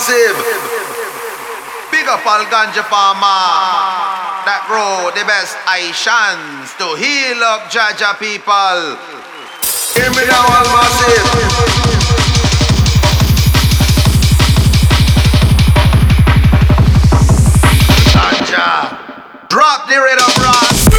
massive. Big up all ganja farmer that grow the best Aishans to heal up Jaja people. Hear me now, all massive. Drop the rhythm, Ross.